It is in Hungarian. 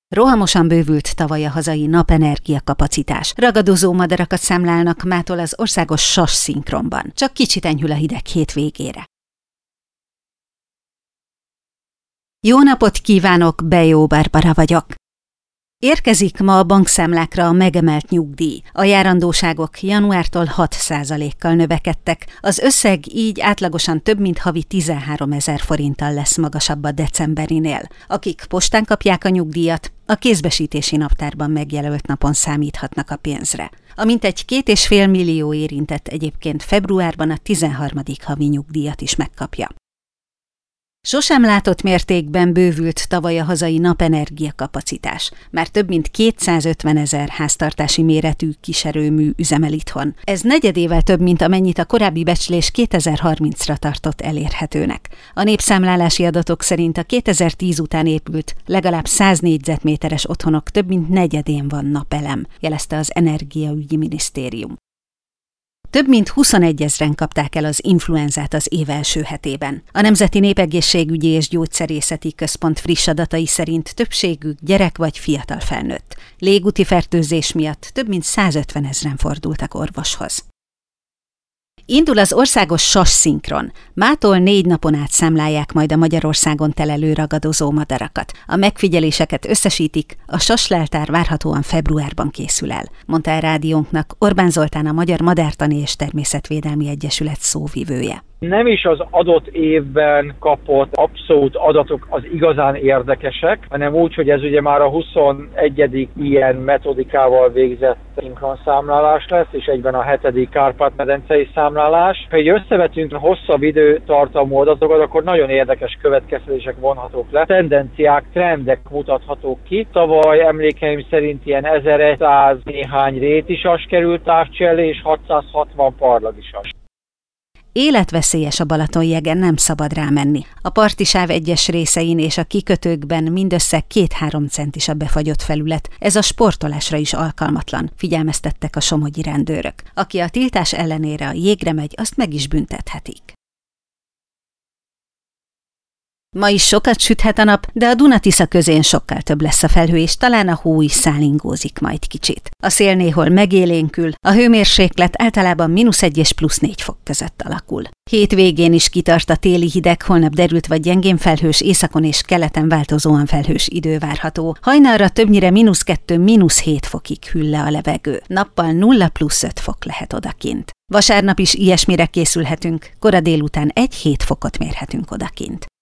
Rohamosan bővült tavaly a hazai napenergia kapacitás. Ragadozó madarakat számlálnak mától az országos sas szinkronban. Csak kicsit enyhül a hideg hétvégére. Jó napot kívánok, Bejó Barbara vagyok. Érkezik ma a bankszámlákra a megemelt nyugdíj. A járandóságok januártól 6%-kal növekedtek, az összeg így átlagosan több mint havi 13 000 forinttal lesz magasabb a decemberinél. Akik postán kapják a nyugdíjat, a kézbesítési naptárban megjelölt napon számíthatnak a pénzre. A mintegy 2,5 millió érintett egyébként februárban a 13. havi nyugdíjat is megkapja. Sosem látott mértékben bővült tavaly a hazai napenergia kapacitás. Már több mint 250 000 háztartási méretű kiserőmű üzemel itthon. Ez negyedével több, mint amennyit a korábbi becslés 2030-ra tartott elérhetőnek. A népszámlálási adatok szerint a 2010 után épült, legalább 100 négyzetméteres otthonok több mint negyedén van napelem, jelezte az Energiaügyi Minisztérium. Több mint 21 000-en kapták el az influenzát az év első hetében. A Nemzeti Népegészségügyi és Gyógyszerészeti Központ friss adatai szerint többségük gyerek vagy fiatal felnőtt. Légúti fertőzés miatt több mint 150 000-en fordultak orvoshoz. Indul az országos sas szinkron. Mától 4 napon át számlálják majd a Magyarországon telelő ragadozó madarakat. A megfigyeléseket összesítik, a sasleltár várhatóan februárban készül el, mondta el rádiónknak Orbán Zoltán, a Magyar Madártani és Természetvédelmi Egyesület szóvivője. Nem is az adott évben kapott abszolút adatok az igazán érdekesek, hanem úgy, hogy ez ugye már a 21. ilyen metodikával végzett szinkronszámlálás lesz, és egyben a 7. Kárpát-medencei számlálás. Ha így összevetünk hosszabb időtartamú adatokat, akkor nagyon érdekes következtetések vonhatók le. Tendenciák, trendek mutathatók ki. Tavaly emlékeim szerint ilyen 1100 néhány rétisas került távcső elé, és 660 parlagisas. Életveszélyes a Balatonjegen, nem szabad rámenni. A partisáv egyes részein és a kikötőkben mindössze 2-3 centis a befagyott felület. Ez a sportolásra is alkalmatlan, figyelmeztettek a somogyi rendőrök. Aki a tiltás ellenére a jégre megy, azt meg is büntethetik. Ma is sokat süthet a nap, de a Duna-Tisza közén sokkal több lesz a felhő, és talán a hó is szálingózik majd kicsit. A szél néhol megélénkül, a hőmérséklet általában -1 és +4 fok között alakul. Hétvégén is kitart a téli hideg, holnap derült vagy gyengén felhős, északon és keleten változóan felhős idő várható. Hajnalra többnyire -2, -7 fokig hűl le a levegő. Nappal 0 +5 fok lehet odakint. Vasárnap is ilyesmire készülhetünk, kora délután 1-7 fokot mérhetünk odakint.